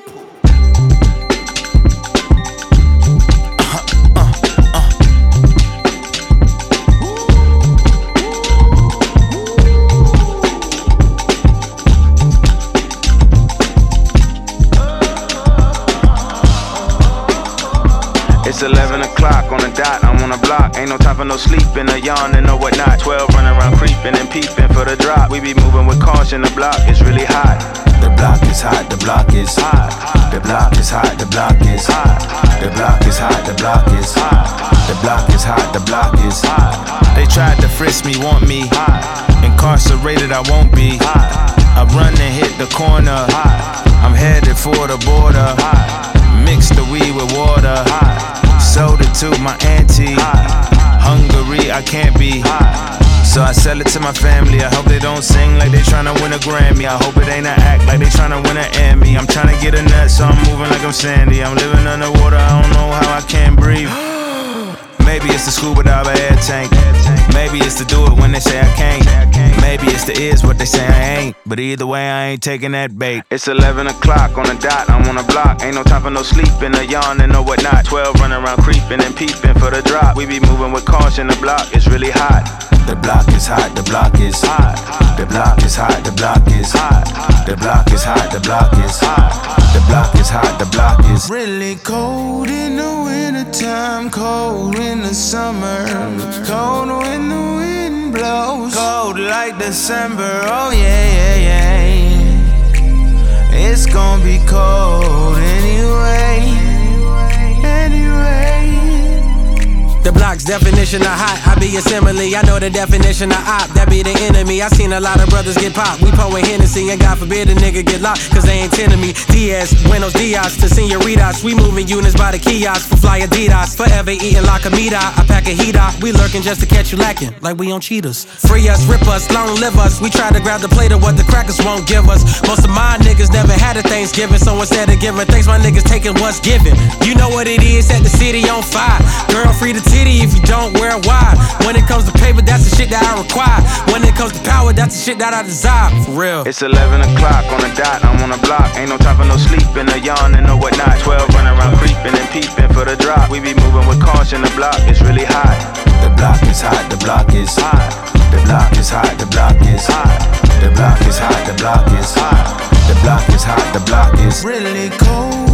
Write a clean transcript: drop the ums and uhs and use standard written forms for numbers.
It's 11 o'clock on the dot, I'm on the block. Ain't no time for no sleeping, or yawning, or whatnot. 12 running around creeping and peeping for the drop. We be moving with caution, the block is really hot. The block is hot, the block is hot. The block is hot, the block is hot. The block is hot, the block is hot. The block is hot, the block is hot. They tried to frisk me, want me incarcerated, I won't be. I run and hit the corner, I'm headed for the border. Mix the weed with water, sold it to my auntie. Hungry, I can't be, so I sell it to my family. I hope they don't sing like they tryna win a Grammy. I hope it ain't an act like they tryna win an Emmy. I'm tryna get a nut, so I'm moving like I'm Sandy. I'm living underwater, I don't know how I can't breathe. Maybe it's the scuba dive air tank. Maybe it's to do it when they say I can't. Maybe it's the is what they say I ain't. But either way, I ain't taking that bait. It's 11 o'clock on the dot, I'm on the block. Ain't no time for no sleeping, or yawning, or whatnot. 12 running around creeping and peeping for the drop. We be moving with caution, the block is really hot. The block is hot, the block is hot. The block is hot, the block is hot. The block is hot, the block is hot. The block is hot, the block is really cold in the wintertime, cold in the summer, cold when the wind blows, cold like December. Oh yeah, yeah, yeah. It's gonna be cold anyway. The block's definition of hot, I be a simile. I know the definition of op, that be the enemy. I seen a lot of brothers get popped. We pouring Hennessy, and God forbid a nigga get locked, cause they ain't tending me. Diaz, buenos dias to senoritas. We moving units by the kiosk for fly Adidas. Forever eating la comida, I pack a heater. We lurking just to catch you lacking, like we on cheaters. Free us, rip us, long live us. We try to grab the plate of what the crackers won't give us. Most of my niggas never had a Thanksgiving, so instead of giving thanks, my niggas taking what's given. You know what it is, set the city on fire. Girl, free the titty if you don't wear it wide. When it comes to paper, that's the shit that I require. When it comes to power, that's the shit that I desire. For real. It's 11 o'clock on the dot, I'm on the block. Ain't no time for no sleeping, or yawning, or whatnot. 12 running around creeping and peeping for the drop. We be moving with caution, the block is really hot. The block is hot, the block is hot. The block is hot, the block is hot. The block is hot, the block is hot. The block is hot, the block is really cold.